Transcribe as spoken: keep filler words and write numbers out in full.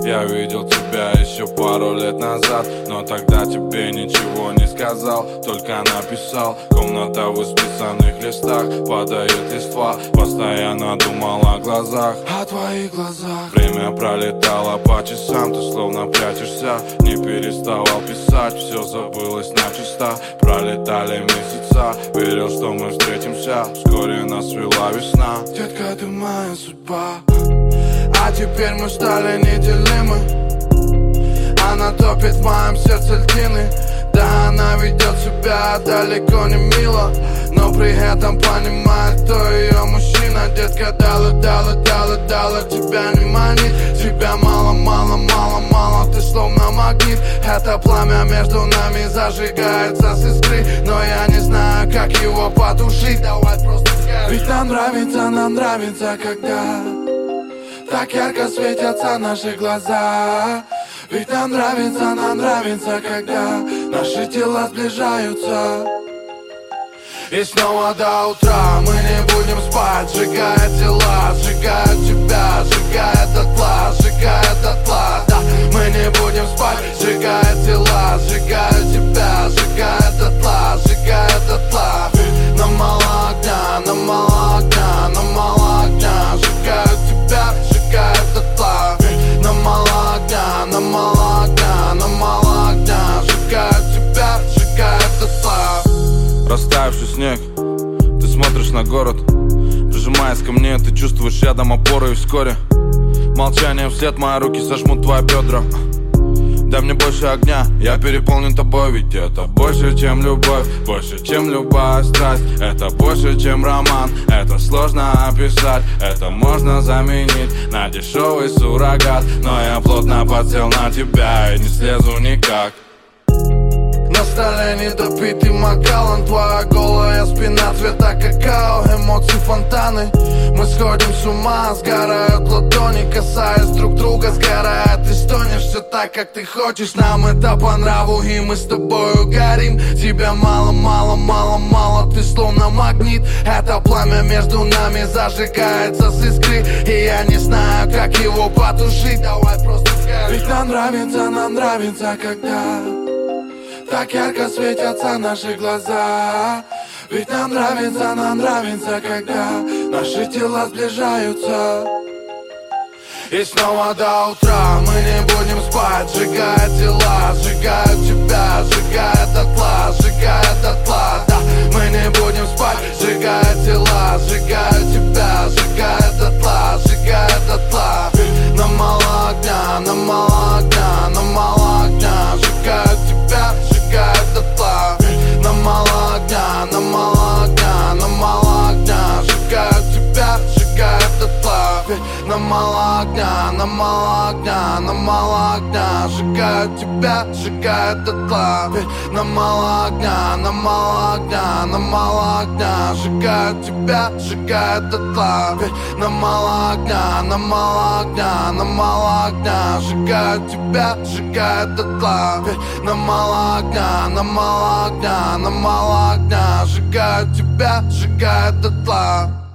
Я видел тебя еще пару лет назад, но тогда тебе ничего не сказал, только написал. Комната в исписанных листах, падает листва. Постоянно думал о глазах, о твоих глазах. Время пролетало по часам, ты словно прячешься. Не переставал писать, все забылось начисто. Пролетали месяца, верил, что мы встретимся. Вскоре нас свела весна. Детка, ты моя судьба. А теперь мы стали неделимы. Она топит в моем сердце льдины. Да, она ведет себя далеко не мило, но при этом понимает, кто ее мужчина. Детка, дала, дала, дала, дала, тебя не манит. Тебя мало, мало, мало, мало, ты словно магнит. Это пламя между нами зажигается с искры, но я не знаю, как его потушить. Давай просто скажи. Ведь нам нравится, нам нравится, когда так ярко светятся наши глаза. Ведь нам нравится, нам нравится, когда наши тела сближаются. И снова до утра мы не будем спать, сжигая тела, сжигая тебя, сжигая дотла, сжигая дотла. Да, мы не будем спать, сжигая тела, сжигая тебя, сжигая дотла, сжигая дотла. Нам мало огня, нам мало огня, нам мало огня, сжигаю тебя, сжигая дотла. Нам мало огня, нам мало огня, нам мало огня, сжигаю тебя, сжигаю дотла. Растаявший снег, ты смотришь на город, прижимаясь ко мне, ты чувствуешь рядом опору. И вскоре молчание вслед, мои руки сожмут твои бедра. Дай мне больше огня, я переполнен тобой. Ведь это больше, чем любовь, больше, чем любая страсть. Это больше, чем роман, это сложно описать. Это можно заменить на дешевый суррогат. Но я плотно подсел на тебя и не слезу никак. На столе недопитый Макалан, твоя голая спина цвета какао, эмоции фонтаны. Мы сходим с ума, сгорают ладони, касаясь друг друга, сгорает и стонешь. Все так, как ты хочешь, нам это по нраву, и мы с тобою горим. Тебя мало, мало, мало, мало, ты словно магнит. Это пламя между нами зажигается с искры, и я не знаю, как его потушить. Давай просто скажи. Ведь нам нравится, нам нравится, когда так ярко светятся наши глаза. Ведь нам нравится, нам нравится, когда наши тела сближаются. И снова до утра мы не будем спать, сжигая тела, сжигая тебя, сжигая дотла, сжигая дотла. Да, мы не будем спать, сжигая тела, сжигая тебя, сжигая дотла, сжигая дотла. Нам мало огня, нам мало огня, нам мало огня, сжигаю тебя, сжигаю дотла. Нам мало огня, нам мало огня, нам мало огня, сжигаю тебя, сжигаю дотла. Нам мало огня, нам мало огня, нам мало огня, сжигаю тебя, сжигаю дотла. Нам мало огня, нам мало огня, нам мало огня, сжигаю тебя, сжигаю дотла. Нам мало огня, нам мало огня, нам мало огня, сжигаю тебя, сжигаю дотла. Нам мало огня, нам мало огня, нам мало огня, сжигаю тебя, сжигаю дотла.